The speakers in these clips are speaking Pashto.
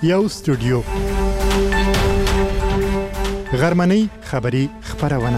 یو استودیو غرمنۍ خبری خبرونه.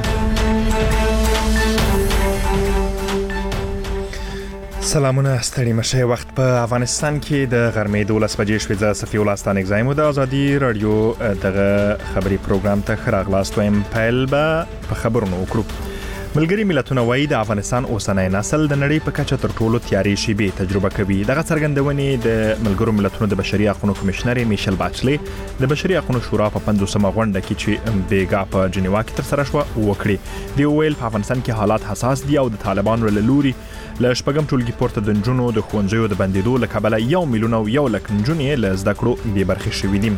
سلامونه ستړي مشه. وخت په افغانستان کې د غرمې 12 بجې شوې. زه صفي الله ستان اگزایم د ازادي رادیو دغه خبري پروګرام ته خراغلاست وایم. پیل به په خبرونو وکړو. ملګری ملتونه وایي د افغانستان اوسنۍ نسل د نړۍ په کچه تر ټولو تیارې شیبې تجربه کوي. دغه څرګندونې د ملګرو ملتونو د بشري حقوقو کمشنر میشل باچلي د بشري حقوقو شورا په 50مه غونډه کې چې بیګا په جنیوا کې تر سره شو وکړي. دی ویل په افغانستان کې حالات حساس دي او د طالبانو له لوري له شپږم ټولګي پورته د نجونو د ښوونځیو د بندیدو له کبله 1 میلیون او 1 لک نجونې له زده کړو بې برخې شوې دي.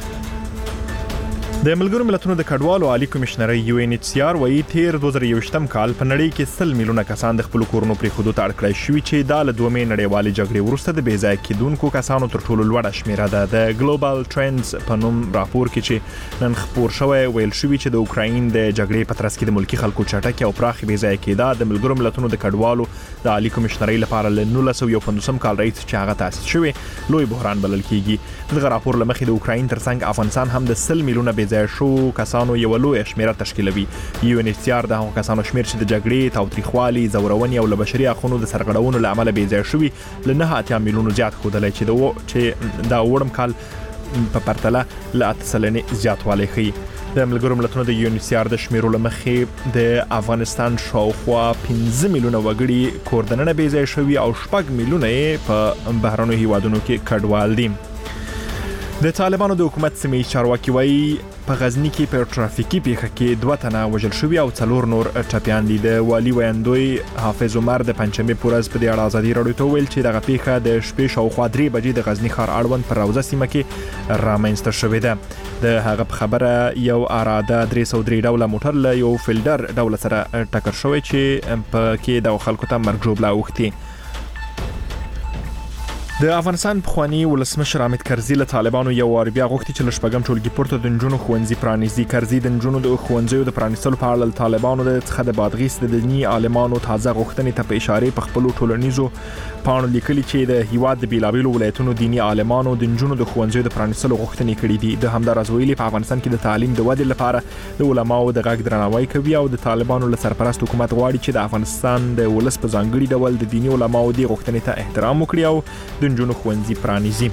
د ملګرو ملتونو د کډوالو عالی کمشنر UNHCR وایي تیر 2021م کال په نړۍ کې 100 میلیونه کسان د خپل کورونو پرې خودو ته اړ کړی شوي چې دا له دومې نړیوالې جګړې وروسته د بې ځای کېدونکو کسانو تر ټولو لوړه شمیره ده. د ګلوبال ټرندز په نوم راپور کې چې نن خپور شوی ویل شوی چې د اوکراین د جګړې په ترڅ کې د ملکی خلکو چټکه او پراخه بې ځای کېدا د ملګرو ملتونو د کډوالو د عالی کمشنرۍ لپاره له 1950 کال راهیسې چې هغه تاسیس شوی لوی بحران بلل کېږي. دغه راپور لمخې د اوکراین ترڅنګ افغانستان هم د 100 میلیونه بې ځای شو کسانو یو لوی شمیره تشکیلوي. UNHCR د هغو کسانو شمیر چې د جګړې، تاوتریخوالي، زورونې او له بشري حقوقو د سرغړونو له امله بې ځای شوي له 9 میلیونو زیات ښودلی چې دا وړم کال په پرتله له 8 سلنې زیاتوالی ښیي. د ملګرو ملتونو د UNHCR د شمیرو له مخې د افغانستان شاوخوا 15 میلیونه وګړي کور دننه بې ځای شوي او 6 میلیونه په بهرنیو هیوادونو کې کډوال دي. د طالبانو د حکومت سیمې چارواکي وایي په غزنی کې په ټرافیکي پیښه کې 2 تنه وژل شوي او 4 نور ټپیان دي. د والی ویاندوی حافظ عمر د پنځمې پورز په اړه ازادي رادیو ته ویل چې دغه پیښه د شپې شاوخوا 3 بجې د غزنی ښار اړوند پر روضه سیمه کې رامنځته شوې ده. د هغه په خبره یو اراده 303 ډوله موټر له یو فیلډر ډوله سره ټکر شوی چې په کې د خلکو ته مرګ ژوبله اوښتي. د افغانستان پخوانی ولسمشر حامد کرزي له طالبانو یو وار بیا غوښتي چې له شپږم ټولګي پورته د نجونو ښوونځي پرانیزي. کرزي د نجونو د ښوونځیو د پرانیستلو په اړه له طالبانو څخه د بادغیس د دیني عالمانو تازه غوښتنې ته په اشاره په خپلو ټولنیزو پاڼو لیکلي چې د هیواد د بیلابیلو ولایتونو دیني عالمانو د نجونو د ښوونځیو د پرانیستلو غوښتنې کړې دي. د همداراز ویلي په افغانستان کې د تعلیم د ودې لپاره د علماو د غږ درناوی کوي او د طالبانو له سرپرست حکومت غواړي چې د افغانستان د ولس په ځانګړي ډول د دیني علماو د غوښتنې ته احترام وکړي او د نجونو ښوونځي پرانیزي.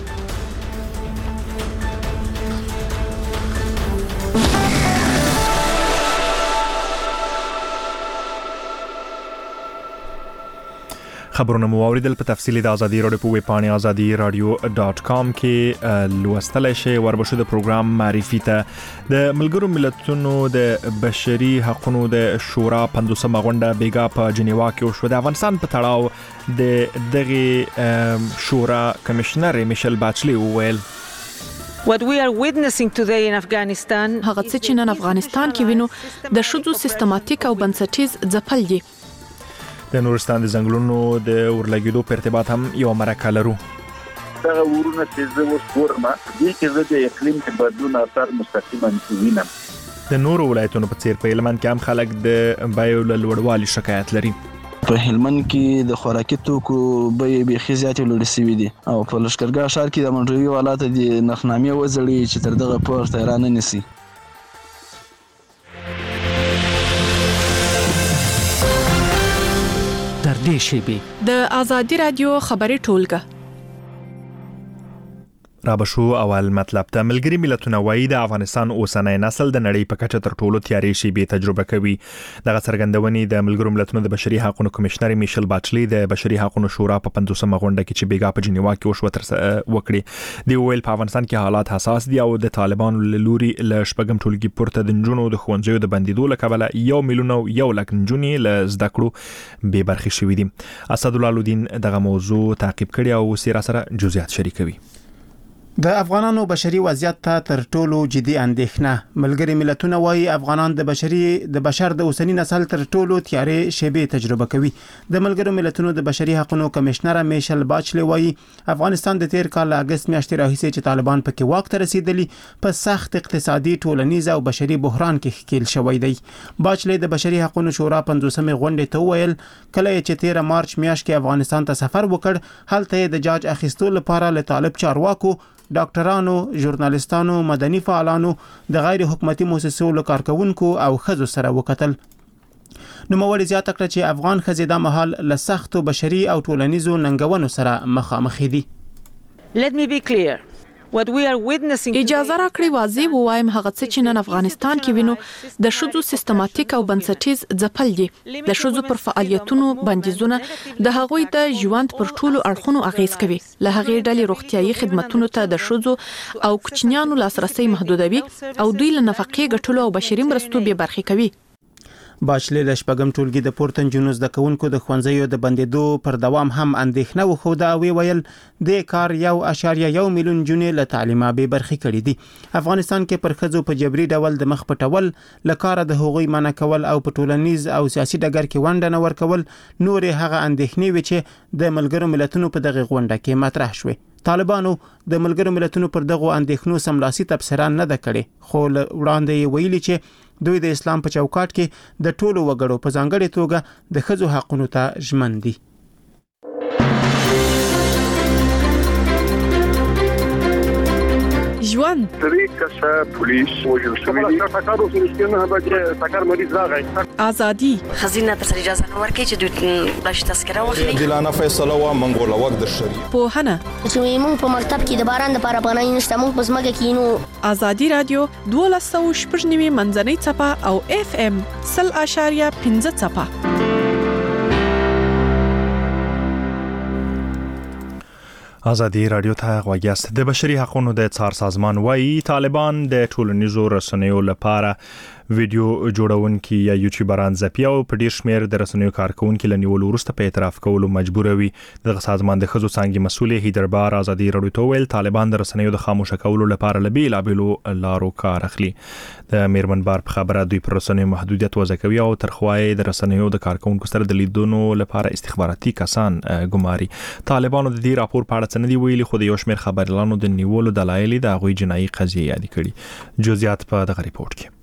خبرونه مو اوریدل. په تفصیل د ازادي رادیو په ویب پاڼه azadi.radio.com کې لوستلای شئ. وربشو د پروګرام معرفي ته د ملګرو ملتونو د بشري حقوقو د شورا 50مه غونډه بیګا په جنیوا کې وشوه. د افغانستان په تړاو د دغه شورا کمشنر میشل باچلي وویل What we are witnessing today in Afghanistan هغه څه چې نن افغانستان کې وینو د شذو سیستماتیک او بنسټیز ځپل دي. د نورستان د ځنګلونو د ورلګیدو په ارتباط هم یو مرکه لرو. دا ورونه چې زه ورسورم دي چې د اقلیم په بدلون اثر مستقیما وینم. د نورو ولایتونو په څیر په هلمند کې هم خلک د بایو لوړوالي شکایت لري. په هلمند کې د خوراکي توکو بیې بېخي زیاتې لوړې شوې دي او په لښکرګاه ښار کې د منډوي والاته د نرخنامې وځړي چې تر دغه پورته را نه نیسي. د ازادي رادیو خبري ټولګه رابشو اول مطلب ته ملګری ملتونه وایي د افغانستان اوسنۍ نسل د نړۍ په کچه تر ټولو تیارې شیبې تجربه کوي. دغه څرګندونې د ملګرو ملتونو د بشري حقوقو کمشنر میشل باچلي د بشري حقوقو شورا په 50مه غونډه کې چې بیګا په جنیوا کې وشوه تر وکړي. دی ویل په افغانستان کې حالات حساس دي او د طالبانو له لوري له شپږم ټولګي پورته د نجونو د ښوونځیو د بندیدو له کبله 1 میلیون او 1 لک نجونې له زده کړو بې برخې شوي دي. اسدالله الدین دغه موضوع تعقیب کړي او سره سره جزئیات شریکوي. د افغانانو بشري وضعیت ته تر ټولو جدي اندېښنه. ملګری ملتونه وایي افغانان د بشر د اوسنی نسل تر ټولو تیارې شیبې تجربه کوي. د ملګرو ملتونو د بشري حقوقو کمشنر میشل باچلي وایي افغانستان د تیر کال اگست میاشتې راهیسې چې طالبان پکې واک ته رسیدلی په سخت اقتصادي، ټولنیز او بشري بحران کې ښکیل شوی دی. باچلي د بشري حقوقو شورا 50مې غونډې ته ویل کله چې 13 مارچ میاشت کې افغانستان ته سفر وکړ هلته د جاج اخیستو لپاره له طالب چارواکو ډاکټرانو، ژورنالستانو، مدني فعالانو، د غیر حکومتي مؤسسو له کارکونکو او ښځو سره وکتل. نوموړي زیاته کړه چې افغان ښځې دا مهال له سختو بشري او ټولنیزو ننګونو سره مخامخ دي. Let me be clear. What we are witnessing اجازه راکړئ واضح ووایم هغه څه چې نن افغانستان کې وینو د ښځو سیستماتیک او بنسټیز ځپل دي. د ښځو پر فعالیتونو بندیزونه د هغوی د ژوند پر ټولو اړخونو اغیز کوي. له هغې ډلې روغتیايي خدماتو ته د ښځو او کوچنیانو لاسرسي محدودوي او دوی له نفقې ګټلو او بشري مرستو بې برخې کوي. باشلې د شپږم ټولګي د پورته نجونو زده کوونکو د ښوونځیو د بندیدو پر دوام هم اندېښنه وښوده او ویل د کار 1.1 میلیون نجونې له تعلیمه بې برخې کړي دي. افغانستان کې پر ښځو په جبري ډول د مخ پټول، له کاره د هغوی منع کول او په ټولنیز او سیاسي ډګر کې ونډه نه ورکول نورې هغه اندېښنې وي چې د ملګرو ملتونو په دغه غونډه کې مطرح شوې. طالبانو د ملګرو ملتونو پر دغه اندېښنو سملاسي تبصره نه ده کړې، خو وړاندې یې ویلي چې دوی د اسلام په چوکاټ کې د ټولو وګړو په ځانګړې توګه د ښځو حقونو ته ژمن دي. ژوند طریقه پولیس وجل شوی دی تاکارو سرشتنه به تاکار مریض راغی ازادي خزینه تر اجازه نه ورکړي چې دوی بلش تذکره واخلي. دلانه فیصله وا منګوله وخت د شری په هنه چې موږ په مکتب کې د باران د پاره پناه نشته، موږ په ځمکه کې نو. ازادي رادیو 12.9 منځنۍ چپه او FM 0.5 چپه. ازادي رادیو ته غوږیاست. د بشري حقوقو د څار سازمان وايي طالبان د ټولنیزو رسنیو لپاره ویډیو جوړونکي یا یوټیوبران ځپي او په ډیر شمیر د رسنیو کارکونکو له نیولو وروسته په اعتراف کولو مجبوروي. د سازمان د ښځو څانګې مسؤل هیدربار ازادي رادیو ته ویل طالبان د رسنیو د خاموشه کولو لپاره لبیلابلو لارو کار اخلي. د میرمن بار په خبره دوی پر رسنیو محدودیت وضع کوي او ترخوای د رسنیو د کارکونکو سره د لیدونو لپاره استخباراتي کسان ګماري. طالبانو د دې راپور په اړه څه نه دی ویلي، خو د یو شمېر خبريالانو د نیولو دلایل د هغوی جنایي قضیه یاد کړي. جزئیات په دغه ریپورت کې.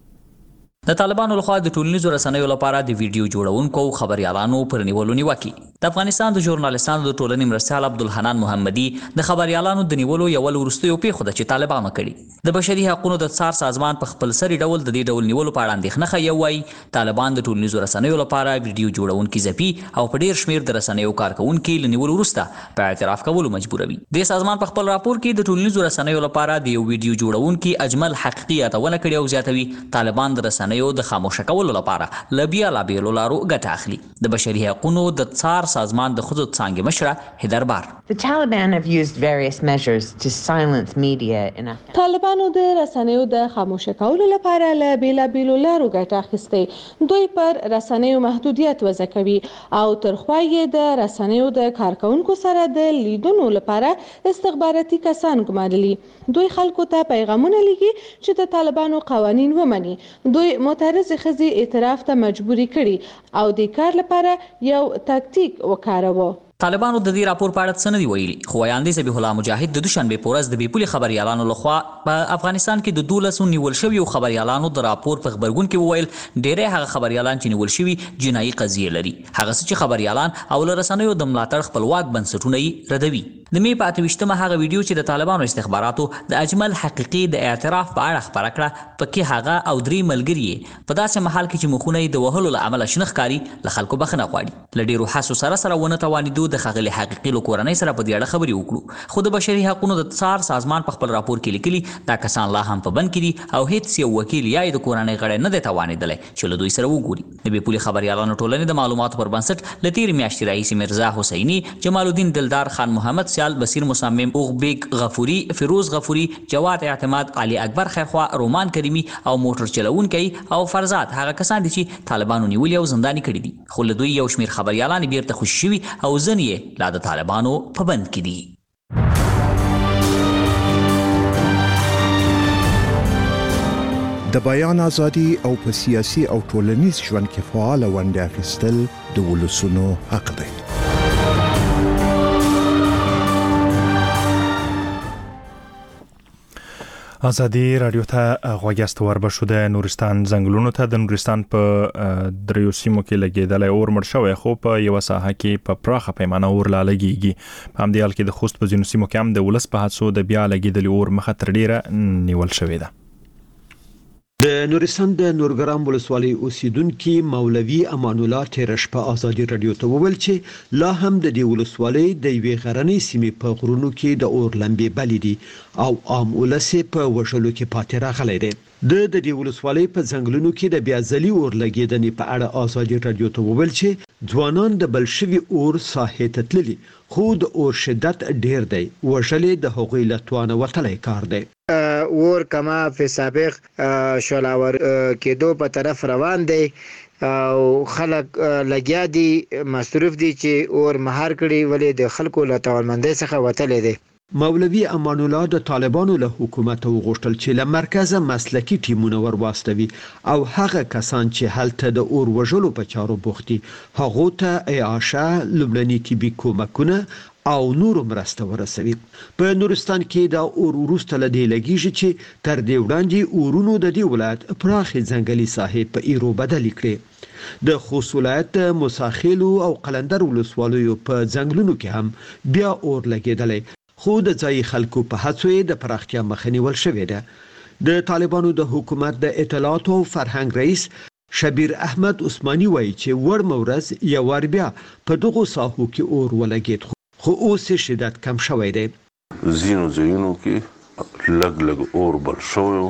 د طالبانو لخوا د ټولنیزو رسنیو لپاره د ویډیو جوړونکو او خبريالانو پر نیولو نیوکه. د افغانستان د ژورنالستانو د ټولنې مرستیال عبدالحنان محمدي د خبريالانو د نیولو یو وروستیو پیښه ده چې طالبانو کړي. د بشري حقوقو د څار سازمان په خپل سری ډول د دې ډول نیولو په اړه اندېښنه خي وایي طالبان د ټولنیزو رسنیو لپاره ویډیو جوړونکي ځپي او په ډیر شمیر د رسنیو کارکونکو له نیولو وروسته په اعتراف کولو مجبوروي. د سازمان په خپل راپور کې د ټولنیزو رسنیو لپاره د یو ویډیو جوړونکي اجمل حقیقي اتونه کړي او زیاتوي طالبان د رسنیو د خاموشه کولو لپاره لبیلابلو لارو ګټه اخلي. د بشري حقوقو د څار سازمان د خځو څانګې مشره هیدربار. The Taliban have used various measures to silence media in Afghanistan. طالبانو د رسنیو د خاموشه کولو لپاره لبیلابلو لارو ګټه اخیسته. دوی پر رسنیو محدودیت وضع کوي او ترخوای د رسنیو د کارکونکو سره د لیدونو لپاره استخباراتي کسان ګمارلي. دوی خلکو ته پیغامونه لګي چې د طالبانو قوانین ومني. دوی معترض ښځې اعتراف ته مجبوري کړي او د کار لپاره یو تاکتیک وکاروه. طالبانو د دې راپور په اړه څه نه دی ویلي، خو وایاندې ذبیح الله مجاهد د دوشنبه په ورځ د بیپولي خبريالانو لخوا په افغانستان کې د 12 نیول شوی خبريالانو د راپور په خبرګون کې وویل ډېری هغه خبريالان چې نیول شوی جنایي قضیه لري. هغه چې خبريالان او رسنیو د ملاتړ خپلواک بنسټونه یې ردوي. د می په 28مه هغه ویډیو چې د طالبانو استخباراتو د اجمل حقیقي د اعتراف په اړه خبره کړه، پکې هغه او درې ملګري په داسې محل کې چې مخونه یې د وهلو له امله شنخکاری له خلکو بخنه غواړي. ل ډیرو حسو سره ونه توانیدو د خغلی حقیقي کورنۍ سره په دې اړه خبرې وکړو، خو د بشري حقوقو د څار سازمان په خپل راپور کې لیکلي دا کسان لا هم په بند کې دي او هیڅ یو وکیل یا د کورنۍ غړی نه دی توانیدلی چې له دوی سره وګوري. د بیپولي خبريالانو ټولنې د معلوماتو پر بنسټ له تیر میاشتې راهیسې مرزا حسیني، جمال الدین دلدار خان محمد سیال، بصیر مصمم، اوغبیگ غفوري، فیروز غفوري، جواد اعتماد، علي اکبر خیرخوا، رومان کریمی او موټر چلونکي او فرزاد هغه کسان دي چې طالبانو نیولي او زنداني کړي دي، خو له دوی یو شمیر خبريالان بیرته خوشي شوي او ځینې یې لا د طالبانو په بند کې دي. د بیان ازادي او په سیاسي او ټولنیز ژوند کې فعال ونډه اخیستل د ولسونو حق دی. ازادي رادیو ته غوښتل وربشو د نورستان ځنګلونو ته د نورستان په دریو سیمو کې لګیدلې اور مړ شوی خو په یو ساحه کې په پراخه پیمانه اور لا لګیږي په همدې حال کې د خوست په ځینو سیمو کې هم د ولس په حادثو د بیا لګیدلې اور مخه تر ډیره نیول شوې ده. د نورستان د نورګرام ولسوالۍ اوسیدونکو مولوي امان الله تیرش په ازادي رادیو ته وویل چې لا هم د دې ولسوالۍ د یوې غرنۍ سیمې په غرونو کې د اور لمبې بلې دي او عام ولس په وژلو کې پاتې راغلی دی. د دې ولسوالۍ په ځنګلونو کې د بیا ځلي اور لګیدنې په اړه ازادي رادیو ته وویل چې ځوانان د بلشوي اور ساحې ته تللي خو د اور شدت ډیر دی وژلې د هغوی له توانه وتلی کار دی. اور کما په سابق شولاور کېدو په طرف روان دی او خلک لګیا دي مصروف دي چې اور مهار کړي ولې د خلکو له توانمندۍ څخه وتلی دی. مولوي امان الله د طالبانو له حکومت وغوښتل چې له مرکزه مسلکی ټیمونه ورواستوي او هغه کسان چې هلته د اور وژلو په چارو بوخت دي هغه ته اعاشه لومړني طبي کومکونه او نور مرسته ورسوي. په نورستان کې د اور وروسته لدی لګیږي چې تر دې وړاندې اورونو د دې ولایت پراخه ځنګلي ساحې په ایرو بدل کړي. د خوست ولایت موساخیلو او قلندر ولسوالیو په ځنګلونو کې هم بیا اور لګیدلې خو د ځای خلکو په هڅو د پراختیا مخه نیول شوې ده. د طالبانو د حکومت د اطلاعات او فرهنګ رئیس شبیر احمد عثماني وایي چې ور مورز یو ور بیا په دغه ساحو کې اور ولګید خو اوس شدت کم شوی دی. زینو زینو کې لګ اور بل شوی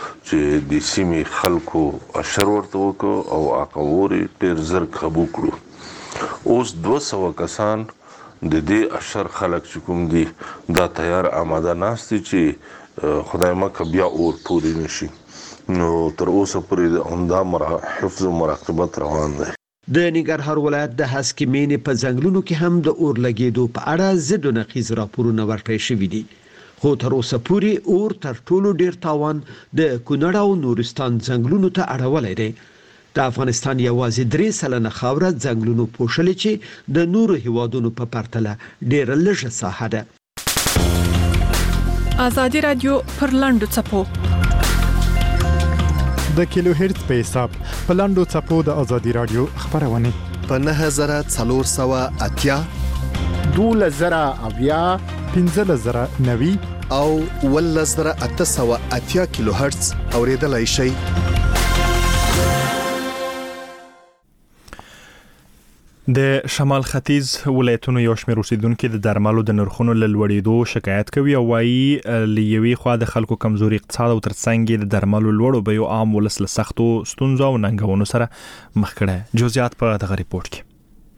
چې د سیمې خلکو اشر ورته وکړو او اقوري ډیر زر قبو کړو. اوس 200 کسان د دې اشر خلک چې کوم دي دا تیار آماده ناستي چې خدای مکه بیا اور پوری نشي. نو تر اوسه پورې همدا حفظ او مراقبت روان دی. د ننګرهار ولایت د هسکې مینې په ځنګلونو کې هم د اور لګیدو په اړه ضد او نقیض راپورونه ورکړل شوي دي خو تر اوسه پورې اور تر ټولو ډیر تاوان د کونړ او نورستان ځنګلونو ته اړولی دی. د افغانستان یوازې 3% خاوره ځنګلونو پوښلې چې د نورو هیوادونو په پرتله ډیره لږه ساحه ده. ازادي رادیو پر لاندو چپو د کیلو هرتز په حساب په لاندو چپو د ازادي رادیو خبرونه په 9480 2000 15090 او 1880 کیلو هرتز اوریدلای شئ. د شمال ختیځ ولایتونو یو شمېر اوسیدونکو د درملو د نرخونو لوړېدو شکایت کوي او وايي لیوي خو د خلکو کمزوري اقتصاد او ترڅنګ د درملو لوړو بیو عام ولس له سختو ستونزو او ننګونو سره مخ کړي. جزئیات په دغه ریپورت کې.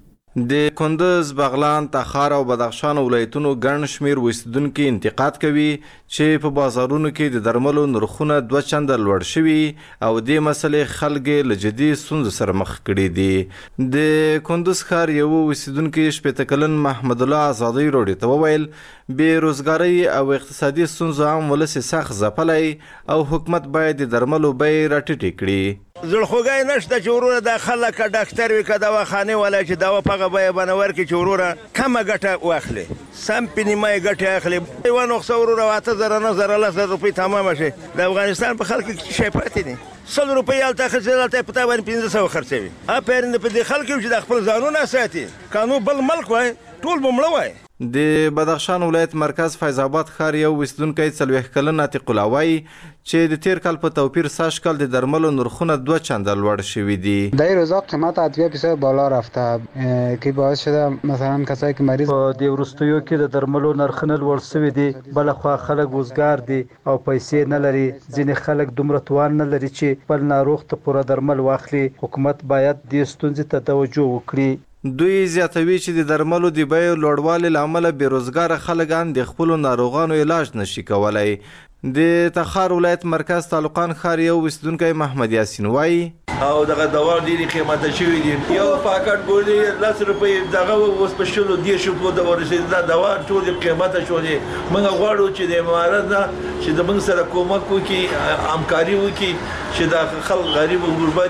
د کندز، بغلان، تخار او بدخشان ولایتونو ګڼ شمیر اوسیدونکو انتقاد کوي چې په بازارونو کې د درملو نرخونه 2 چنده لوړ شوي او د مسلې خلک له جدي ستونزو سره مخ کړي دي. د کندز ښار یو اوسیدونکو شپته کلن محمد الله ازادي روډي ته وویل بیروزګاری او اقتصادي ستونزو عام ولس سخت ځپلی او حکومت باید د درملو بیې راټیټې کړي. زړخوږی نشته چې وروره دا خلک که ډاکټر وي که دواخانې والا چې دوا په هغه بیه باندې ورکړي چې وروره کمه ګټه واخلي سم په نیمه یې ګټې اخلي. یوه نقصه وروره 8000 9000 10,000 روپۍ تمامه شي. د افغانستان په خلکو کې شی پاتې دي 100 روپۍ هلته خرڅېدل هلته یې په تا باندې 1500 خرڅوي. افرین په دې خلکو چې د خپل ځانونه ساتي قانون بل ملک وای ټول به مړه وای. د بدخشان ولایت مرکز فیض آباد ښار یو اوسیدونکی 40 کلن عتیق الله وایي چې د تیر کال په توپیر ساش کال د درملو نرخونه 2 چنده لوړ شوي دي. در روزا قیمت ادویه بسیار بالا رفته که باعث شده مثلا کسایی که مریض په دې وروستیو کې د درملو نرخونه لوړ شوي دي. بل خو خلک وزګار دي او پیسې نه لري. ځینې خلک دومره توان نه لري چې بل ناروغ ته پوره درمل واخلي. حکومت باید دې ستونزې ته توجه وکړي. دوی زیاتوي چې د درملو د بیو لوړوالي له امله بیروزګاره خلک هم د خپلو ناروغانو علاج نشي کولی. د تخار ولایت مرکز تعلقان ښار یو اوسیدونکی محمد یاسین وایي او دغه دوا ډېرې قیمته شوي دي. یو پاکټ ګولۍ 10 روپۍ دغه اوس په 10 شپو د ورسېد دا دوا ټولې قیمته شولې. موږ غواړو چې د امارت نه چې د موږ سره کومک وکړي همکاري وکړي چې د خلک غریب او غربا دي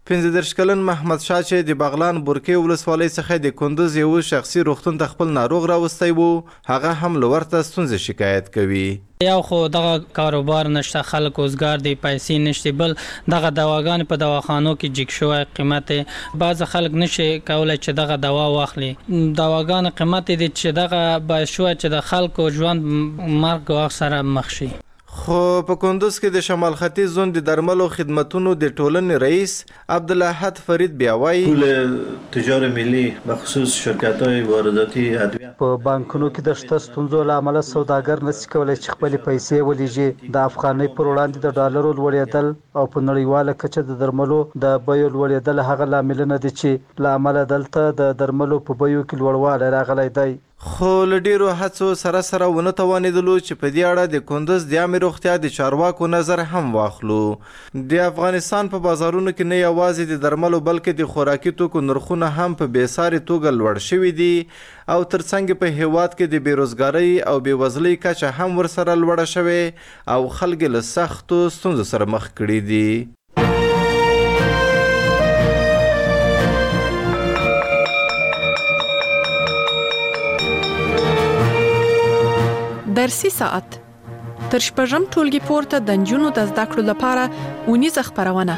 15 کلن محمد شاه چې د بغلان بورکې ولسوالۍ څخه د کندوز یو شخصي روغتون ته خپل ناروغ راوستی وو، هغه هم له ورته ستونزې شکایت کوي. یو خو دغه کاروبار نشته، خلک روزګار دی، پیسې نشته، بل دغه دواګان په دواخانو کې جګ شوی قیمت، بعض خلک نشي کولای چې دغه دوا واخلي. دواګان قیمت دي چې دغه باعث شوی چې د خلکو ژوند مرګ او سره مخ شي. خو په کندوز کې د شمال ختیځ زون د درملو خدمتونو د ټولنې رئیس عبدالاحد فرید بیا وایي پول تجار ملی بخصوص شرکت‌های وارداتی ادویه په بانکونو کې د شته ستونزو له امله سوداګر نشي کولای چې خپل پیسې ولېږي. د افغانۍ پر وړاندې د ډالرو لوړېدل او په نړیواله کچه د درملو د بیو لوړېدل هغه لاملونه دي چې له امله دلته د درملو په بیو کې لوړوالی راغلی دی. خو له ډیرو هڅو سره ونه توانېدلو چې په دې اړه د کندوز د عامه روغتیا د چارواکو نظر هم واخلو. د افغانستان په بازارونو کې نه یوازې د درملو بلکې د خوراکي توکو نرخونه هم په بېساري توګه لوړ شوي دي او ترڅنګ په هیواد کې د بیروزګارۍ او بېوزلۍ کچه هم ورسره لوړه شوې او خلک له سختو ستونزو سره مخ کړي دي. درسي ساعت تر شپږم ټولګي پورته د نجونو د زده کړو لپاره اونیزه خپرونه.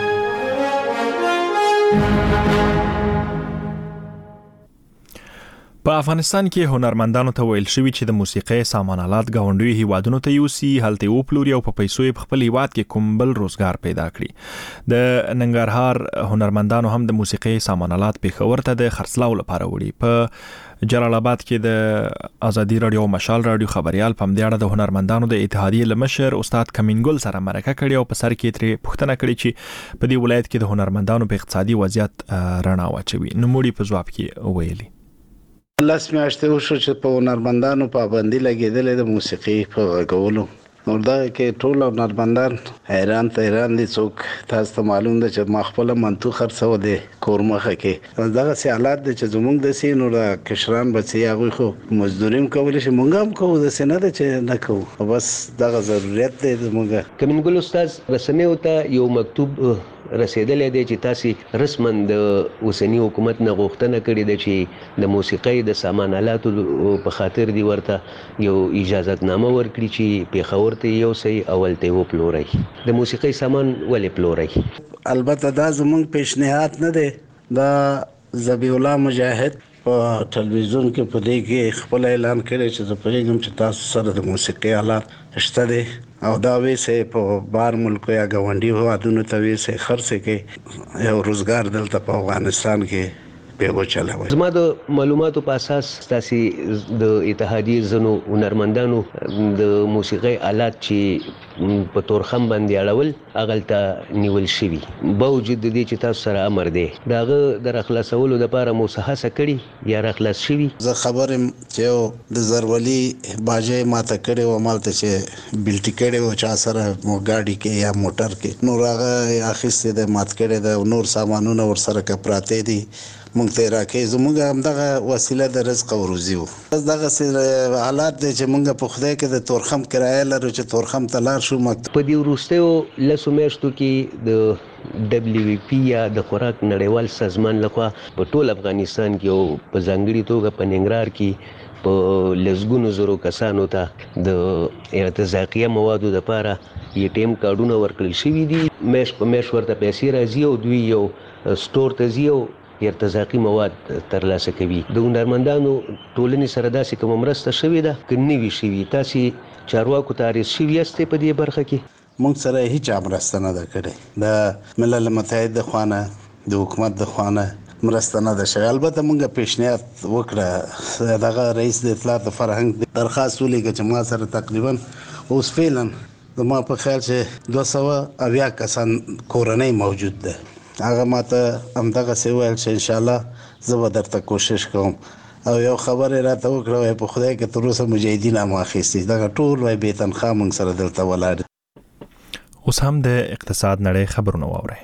په افغانستان کې هنرمندانو ته ویل شوی چې د موسیقۍ سامان آلات ګاونډیو هیوادونو ته یوسي، هلته وپلوري او په پیسو یې په خپل هیواد کې کوم بل روزګار پیدا کړي. د ننګرهار هنرمندانو هم د موسیقۍ سامان آلات پېښور ته د خرڅلاو لپاره وړي. په جلال آباد کې د ازادي رادیو او مشال رادیو خبريال په دې اړه د هنرمندانو د اتحادیې لمشر استاد کمینګل سره مرکه کړې او په سر کې ترې پوښتنه کړې چې په دې ولایت کې د هنرمندانو په اقتصادي وضعیت رڼا واچوي. نوموړي په ځواب کې ویلي لاس میاشتې وشو چې په هنرمندانو پابندي لګېدلې د موسیقي په غږولو. نو دا کې ټول هنرمندان حیران دي. څوک تاسو ته معلوم ده چې ما خپل منتو خرڅو دي کورمخه کې دغه سي حالات د چې زمونږ د سینو را کشران بچي هغه خو مزدوریم کول شي، مونږ هم کوو د سینه ده چې نه کوو، بس دغه ضرورت دی زمونږ. کمنګل استاد رسنیو ته یو مکتوب رسیدلې دی چې تاسو رسمن د اوسنی حکومت نه غوښتنه کړې ده چې د موسیقۍ د سامان آلاتو په خاطر دی ورته یو اجازهتنامه ورکړي چې پیښور ته یو سي اول ته وپلوري. د موسیقۍ سامان ولې پلوري؟ البته دا زمونږ پیشنهاد نه دی. دا ذبیح الله مجاهد په ټلویزیون کې په دې کې خپل اعلان کړی چې زه پوهیږم چې تاسو سره د موسیقۍ آلات شته دي او دا ویسه په بار ملک یا ګاونډي هوادونو ته ویسه خرڅ کې یو روزګار دلته په افغانستان کې به وچلوي. زما د معلوماتو په اساس تاسو د اتحادیې زنو هنرمندانو د موسیقۍ آلات چې په تورخم باندې اړول اغلته نیول شوی باوجود د دې چې تاسو سره امر دی داغه د خلاصولو لپاره موسهسه کړي یا خلاص شوی. زه خبرم چې د زرولي باجې ماته کړي و مالته چې بلټی کړي و چا سره مو گاډي کې یا موټر کې نور هغه اخیسته د مات کړي د نور سامانونه ور سره کپراته دي مونږ ته راکې زموږ هم دغه وسیله د رزق او روزي وو. دغه حالات دي چې مونږ په خدای کې د تورخم کرایه لرو چې تورخم ته لاړ شو. په دې وروستیو لسو میاشتو کې د WFP یا د خوراک نړیوال سازمان لخوا په ټول افغانستان کې او په ځانګړي توګه په ننګرهار کې په لسګونو زرو کسانو ته د ارتزاقیه موادو لپاره ATM کارډونه ورکړل شوي دي. میش په میش ورته پیسې راځي او دوی یو سٹور ته ځي او ارتزاقي مواد ترلاسه کوي. د هنرمندانو ټولنې سره داسې کوم مرسته شوې ده که نه وي شوې؟ تاسو چارواکو ته عریض شوي یاستئ په دې برخه کې؟ مونږ سره هیڅ مرسته نه ده کړې. د ملل متحد د خوانه د حکومت د خوانه مرسته نه ده شوې. البته مونږ پیشنهاد وکړه دغه رئیس د اطلاعات فرهنګ درخواست ولیکه چې ما سره تقریبا اوس فعلا زما په خیال چې 200 کسان کورنۍ موجود ده. هغه ماته همدغه څه ویل چې انشاءالله زه به درته کوشش کوم او یو خبره راته وکړه په خدای کې تر اوسه مجاهدین هم اخیستي دغه ټول وای بې تنخواه موږ سره دلته ولاړ. اوس هم د اقتصاد نړۍ خبرونه واورئ.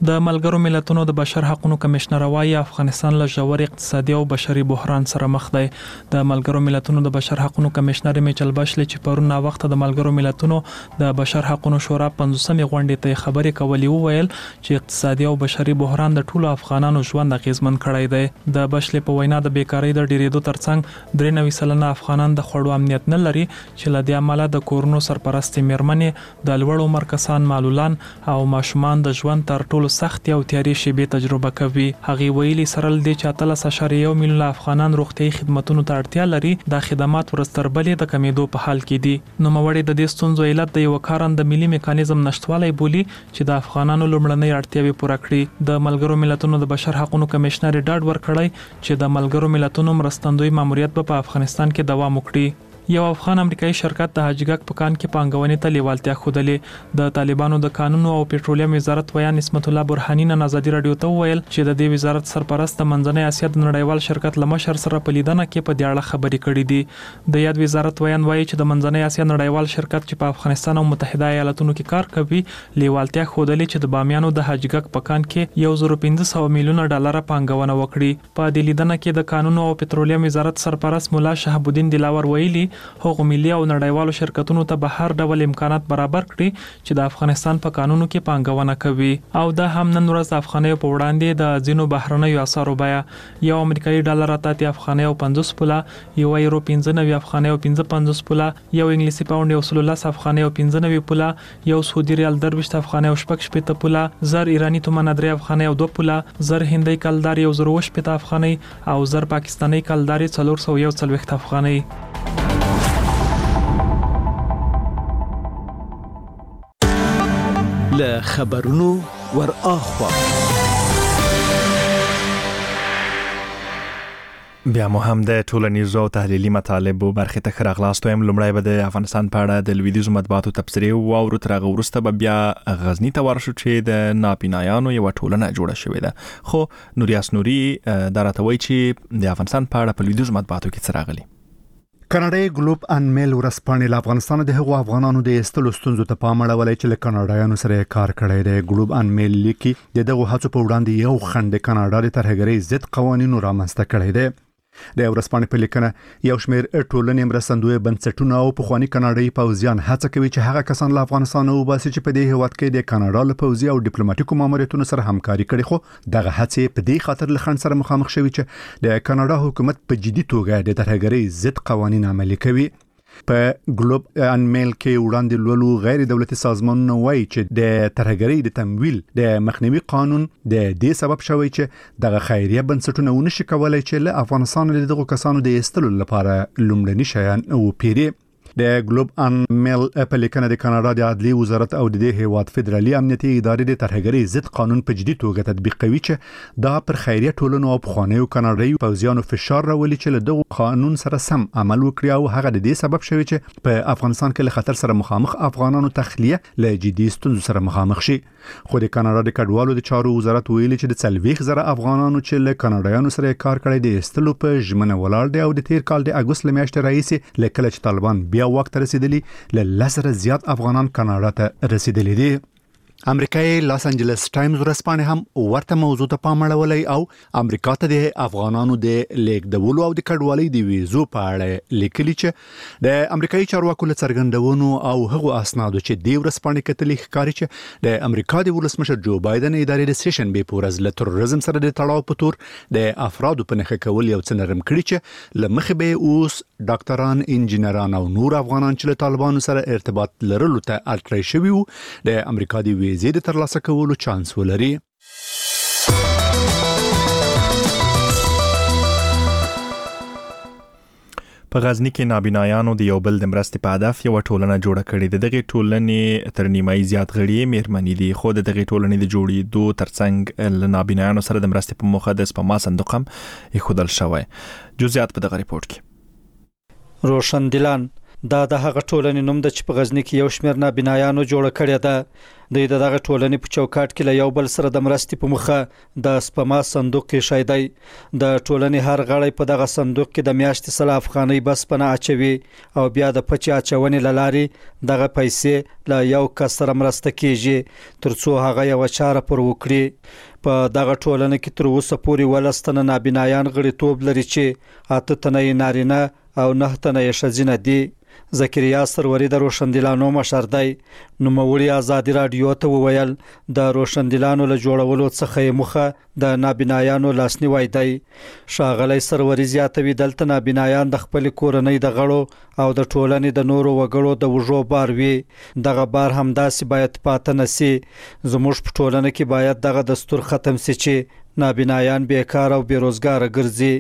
د ملګرو ملتونو د بشر حقوقو کمشنر وايي افغانستان له ژور اقتصادي او بشري بحران سره مخ دی. د ملګرو ملتونو د بشر حقوقو کمشنر میچل باشلي چې پرون وخت د ملګرو ملتونو د بشر حقوقو شورا 15مې غونډې ته خبرې کولې وویل چې اقتصادي او بشري بحران د ټولو افغانانو ژوند اغیزمن کړی دی. د باشلي په وینا د بیکاری د ډیریدو ترڅنګ 93% افغانان د خوړو امنیت نه لري چې له دې عمله د کورونو سرپرستي میرمنې د لوړ عمر کسان معلولان او ماشومان د ژوند تر ټولو سخت او تیاري شیبې تجربه کوي. هغه ویلي سره د 14.1 میلیون افغانان روغتيایي خدماتو ته اړتیا لري. د خدمات ورستربلې د کمیدو په حال کې دي. نو موري د دې ستونزو علت د یو کارند ملي میکانیزم نشټوالي بولی چې د افغانانو لومړنۍ اړتیاوې پوره کړي. د ملګرو ملتونو د بشر حقوقو کمشنر ډاډ ورکړی چې د ملګرو ملتونو مرستندوی ماموریت په افغانستان کې دوام وکړي. یو افغان امریکایي شرکت د حاجګک په کان کې پانګونې ته لیوالتیا ښودلې. د طالبانو د قانون او پېټرولیم وزارت ویان نسبت الله برهانی نن آزادي رادیو ته ویل چې د دې وزارت سرپرست د منځنۍ اسیا د نړیوال شرکت لمشر سره په لیدنه کې په دې اړه خبرې کړې دي. د یاد وزارت ویان وایي چې د منځنۍ اسیا نړیوال شرکت چې په افغانستان او متحده ایالاتونو کې کار کوي لیوالتیا ښودلې چې د بامیانو د حاجګک په کان کې 1500 میلیون ډالر پانګونه وکړي. په دې لیدنه کې د قانون او پېټرولیم وزارت سرپرست مولا شهاب الدین دلاور ویلي هغه ملي او نړیوالو شرکتونو ته به هر ډول امکانات برابر کړي چې د افغانستان په قانونو کې پانګونه کوي. او دا هم نن ورځ د افغانۍ په وړاندې د ځینو بهرنیو اسعارو بیه یو امریکایي ډالر اتیا افغانۍ او 50 پوله، یو یورو 95 افغانۍ او 55 پوله، یو انګلیسي پاوند او 13 افغانۍ او 95 پوله، یو سعودي ریال 23 افغانۍ او 60 پوله، زر ایرانی تومان 3 افغانۍ او 2 پوله، زر هندۍ کلدار 108 افغانۍ او زر پاکستاني کلدار 441 افغانۍ. له خبرونو ور اخوا بیا مو هم د ټولنیزو او تحلیلي مطالبو برخې ته راغلاستو. لومړی به د افغانستان په اړه د لویدیځو مطبوعاتو تبصرې او تر هغه وروسته به بیا غزنی ته ورشو چې د ناپینایانو یو ټولنه جوړه شوې ده. خو نوریاس نوري دا راته وایي چې د افغانستان په اړه په لویدیځو مطبوعاتو کې څه راغلي. کاناډای ګلوب ان میل ورځپاڼې له افغانستان د هغو افغانانو د ایستلو ستونزو ته پام اړولی چې له کاناډایانو سره کار کړی دی. ګلوب ان میل لیکي د دغو هڅو په وړاندې یو خنډ د کاناډا د ترهګرۍ ضد قوانینو رامنځته کړی دی. د ورځپاڼې په لیکنه یو شمېر ټولنې مرستندوی بنسټونه او پخواني کاناډایي پوځیان هڅه کوي چې هغه کسان له افغانستان وباسي چې په دې هیواد کې د کاناډا له پوځي او ډیپلوماټیکو ماموریتونو سره همکاري کړي. خو دغه هڅې په دې خاطر له خنډ سره مخامخ شوي چې د کاناډا حکومت په جدي توګه د ترهګرۍ ضد قوانین عملي کوي. په ګلوب ان میل کې وړاندې لولو غیر دولتي سازمانونه وایي چې د ترهګرۍ د تمویل د مخنیوي قانون د دې سبب شوی چې دغه خیریه بنسټونه ونشي کولای چې له افغانستان له دغو کسانو د ایستلو لپاره لومړني شیان وپیري. د ګلوب ان میل په لیکنه د کاناډا د عدلي وزارت او د دې هیواد فدرالي امنیتي ادارې د ترهګرۍ ضد قانون په جدي توګه تطبیق کوي چې دا پر خیریه ټولنو او پخوانیو کاناډایي پوځیانو فشار راولي چې له دغه قانون سره سم عمل وکړي او هغه د دې سبب شوی چې په افغانستان کې له خطر سره مخامخ افغانانو تخلیه له جدي ستونزو سره مخامخ شي. خو د کاناډا د کډوالو د چارو وزارت ویلي چې د 40,000 افغانانو چې له کاناډایانو سره کار کړی د ایستلو په ژمنه ولاړ دی او د تیر کال د اګوست میاشتې راهیسې له کله چې طالبان بیا واک ته رسیدلی له 10,000 زیات افغانان کاناډا ته رسیدلی دي. امریکایي لاس انجلس ټایمز ورځپاڼې هم ورته موضوع ته پام اړولی او امریکا ته د افغانانو د لیږدولو او د کډوالۍ د ویزو په اړه لیکلي چې د امریکایي چارواکو له څرګندونو او هغو اسنادو چې د ورځپاڼې کتلي ښکاري چې د امریکا د ولسمشر جو بایدن ادارې د سیشن بې په ورځ له تروریزم سره د تړاو په تور د افرادو په نښه کول یو څه نرم کړي چې له مخې به اوس ډاکټران، انجینران او نور افغانان چې له طالبانو سره ارتباط لرلو ته اړتیا شوي وو د امریکا د ویزې د ترلاسه کولو چانس ولري. په غزنی کې نابینایانو د یو بل د مرستې په هدف یو ټولنه جوړه کړې ده. دغه ټولنې تر نیمایي زیات غړي مېرمنې دي، خو د دغه ټولنې د جوړېدو ترڅنګ له نابینایانو سره د مرستې په موخه د سپما صندوق هم ایښودل شوی. جزئیات په دغه ریپورت کې. روشن دلان دا د هغه ټولنې نوم د چې په غزنی کې یو شمېر نابینایانو جوړه کړې ده د دغه ټولنې په چوکاټ کې له یو بل سره د مرستې په مخه د سپما صندوق کې شایدای د ټولنې هر غړی په دغه صندوق کې د میاشتې 100 افغانۍ بس پنه اچوي او بیا د پچې اچونې لاري دغه پیسې له یو کس سره مرسته کیږي ترڅو هغه یو چاره پر وکړي په دغه ټولنه کې تر اوسه پورې ولستنه نابینایان غړیتوب لري چې 8 تنه نارینه او 9 تنه ښځینه دي زکریا سروري د روشندلانو مشر دی نوموړي ازادي رادیو ته وویل د روشندلانو له جوړولو څخه مخه د نابینایانو لاسنیوي دی شاغلی سروري زیاتوي دلته نابینایان د خپل کورنۍ د غړو او د ټولنې د نورو وګړو د وژو بار وي دغه بار همداسې باید پاتې نسی زموږ په ټولنه کې باید دغه دستور ختم شي چې نابینایان بیکار او بیروزګار ګرځي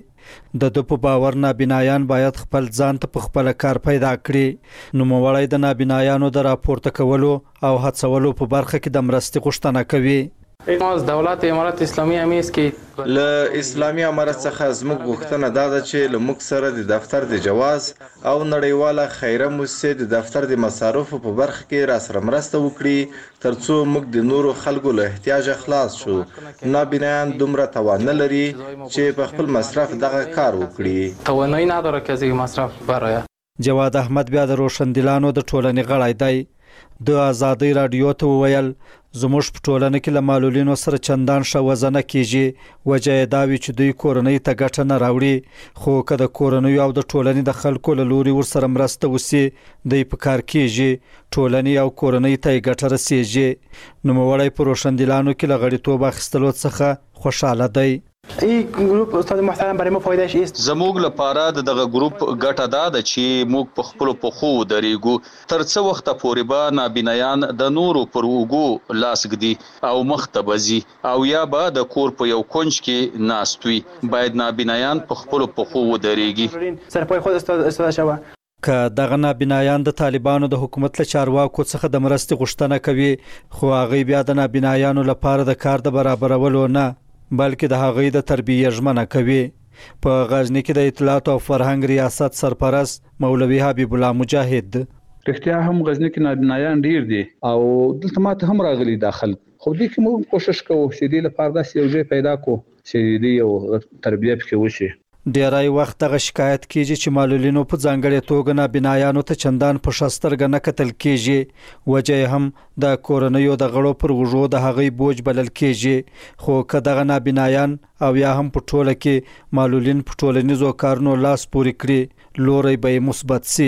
د په باور نابینایان باید خپل ځان ته په خپل کار پیدا کړي نوموړی د نابینایانو د راپورته کولو او هڅولو په برخه کې د مرستې غوښتنه کوي از دولت امارات اسلامی هم است که له اسلامي امارت څخه زموږ غوښتنه دا ده چې له موږ سره د دفتر د جواز او نړیواله خیره مؤسسې د دفتر د مصارفو په برخه کې را سره مرسته وکړي ترڅو موږ د نورو خلکو له احتیاج خلاص شو نابینایان دومره توان نه لري چې په خپل مصرف دغه کار وکړي توانایی نداره که از این مصرف برآید جواد احمد بیا د روشندلانو د ټولنې غړی دی د ازادي رادیو ته وویل زموږ په ټولنه کې له معلولینو سره چندان ښه وزنه کیږي وجه یې دا وي چې دوی کورنۍ ته ګټه نه راوړي خو که د کورنۍ او د ټولنې د خلکو له لوري ورسره مرسته وسي دوی په کار کیږي ټولنې او کورنۍ ته یې ګټه رسیږي نوموړی په روشندلانو کې له غړیتوب اخیستلو څخه خوشحاله دی این گروپ استاد محترم برای ما فایدهش است زموږ لپاره دغه ګروپ ګټه ده چې موږ په خپل پخو درېګو تر څو وخت پورې به نابینایان د نورو پر وګو لاس ګدي او مختبزي او یا به د کور په یو کونج کې ناستوي باید نابینایان په خپل پخو درېږي سرپای خود استفاده شوه که دغه نابینایان د طالبانو د حکومت له چارواکو څخه د مرستې غوښتنه کوي خو هغه بیا د نابینایانو لپاره د کار د برابرولو نه بلکې د هغوی د تربیې ژمنه کوي په غزنی کې د اطلاعات او فرهنګ ریاست سرپرست مولوي حبیب الله مجاهد رښتیا هم غزنی کې نابینایان ډیر دي او دلته ماته هم راغلي داخل خو دې کې موږ کوشش کوو چې دې لپاره داسې یو ځای پیدا کړو چې دې یو تربیه پکې وشي ډیری وخت دغه شکایت کیږي چې معلولینو په ځانګړې توګه نابینایانو ته چندان په ښه سترګه نه کتل کیږي وجه یې هم د کورنیو د غړو پر اوږو د هغوی بوج بلل کیږي خو که دغه نابینایان او یا هم په ټوله کې معلولین په ټولنیزو کارونو لاس پورې کړي لوری به یې مثبت سي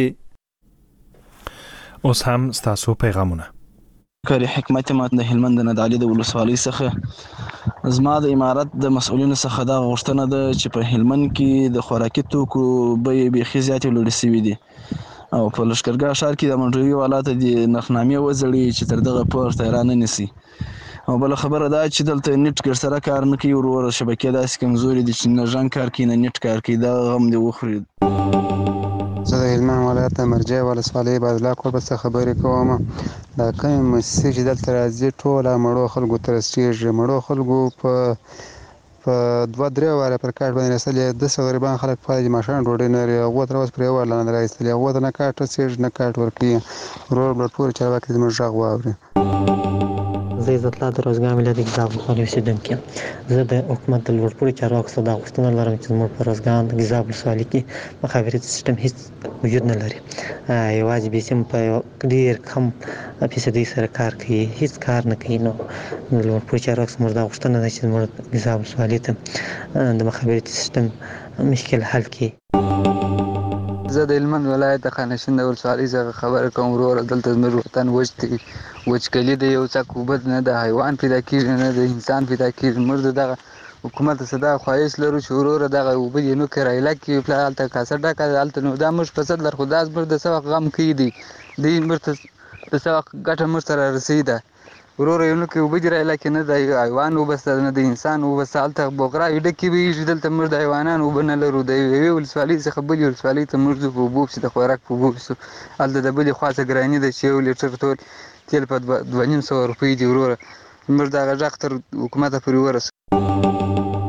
اوس هم ستاسو پیغامونه کاری حکمت ما د هلمند نه د علي د ولسوالۍ څخه زما د امارت د مسؤلینو څخه دا غوښتنه ده چې په هلمند کې د خوراکي توکو بیې بیخي زیاتې لوړې شوي دي او په لښکرګاه ښار کې د منډوي والات د نرخنامې وځړي چې تر دغه پورته را نه نیسي او بل خبره دا چې دلته نیټ ګر سره کار نه کوي ورور شبکې داسې کمزوري دي چې نه ژوند کار کوي نه نیټ کار کوي دا غم دی وخوري زه د هلمند ولایت د مرجع ولسوالۍ بازلا کوربه څخه خبرې کوم دا کومې مؤسسې چې دلته راځي ټوله مړو خلکو ته رسېږي مړو خلکو په 2-3 واره پر کارت باندې رسېدلي 200 غریبان خلک پاتې دي ماښام ډوډۍ نه لري هغو ته اوس پرې وړله نه راایستلي هغو ته نه کارت رسېږي نه کارت ورکوي ورور بلډ پورې چارواکي زموږ غږ واوري زه عزت الله د روزګار ملت ګیزاب ولسوالۍ اوسېدونکی یم زه د حکومت د لوړپوړي چارواکو څخه دا غوښتنه لرم چې زموږ په روزګان د ګیزاب ولسوالۍ کې مخابراتي سیسټم هیڅ وجود نه لري یوازې بیسیم په ډېر کم فیصدۍ سره کار کوي هیڅ کار نه کوي نو د لوړپوړي چارواکو څخه زموږ دا غوښتنه ده چې زموږ ګیزاب ولسوالۍ ته د مخابراتي سیسټم مشکل حل کړي زه د هلمند ولایت د خانشین د ولسوالۍ څخه خبره کوم ورور دلته زموږ وطن وچ دی وچکلي د یو څاڅ اوبه نه د حیوان پیدا کېږي نه د انسان پیدا کېږي موږ د دغه حکومت څخه دا خواهش لرو چې وروره دغه اوبه دې نو کرایله کړي پلار هلته کاسه ډکه ده هلته نو دا موږ په صد لر خو دا زموږ د څه وخت غم کوي دي دوی موږ ته د څه وخت ګټه موږ ته رارسوي ده وروره یو نو کې اوبه دې رایله کې نه د حیوان اوبه شته نه د انسان اوبه شته هلته بغراوې ډکې ویږي دلته موږ د حیوانانو اوبه نه لرو د یوې ولسوالۍ څخه بلې ولسوالۍ ته موږ ځو په اوبو پسې د خوراک په اوبو پسې هلته د بلې خوا څه ګراني ده چې 1 لیټر ټول تیل په 2,500 روپۍ دی وروره موږ دغه غږ تر حکومته پورې ورسوو په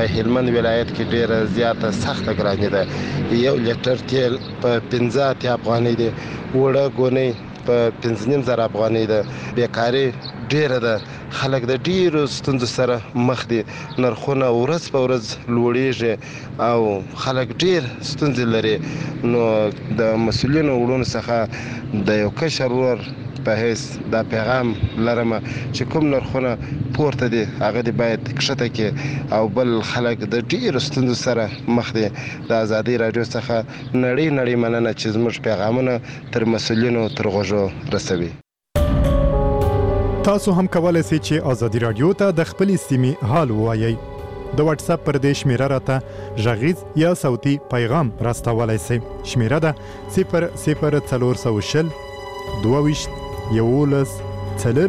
په هلمند ولایت کې ډیره زیاته سخته ګراني ده. 1 لیټر تیل په 15 افغانۍ دی، وړه ګونی په 15,000 افغانۍ ده. بیکاری ډیره ده، خلک د ډیرو ستونزو سره مخ دي، نرخونه ورځ په ورځ لوړیږي او خلک ډیر ستونزې لري. نو د مسؤلینو وړونو څخه د یو کشر ورور په هیڅ دا پیغام لرم چې کوم نرخونه پورته دي هغه دی باید کښته کې او بل خلک د ډیرو ستونزو سره مخ دي. د ازادي رادیو څخه نړۍ مننه چې زموږ پیغامونه تر مسؤلینو تر غوږو رسوي. تاسو هم کولای شئ چې ازادي رادیو ته د خپل سیمې حال ووایي. د واتس اپ پر دې شمیره راته غږیز یا صوتي پیغام راستولای شئ. شمیره ده 00420 22 11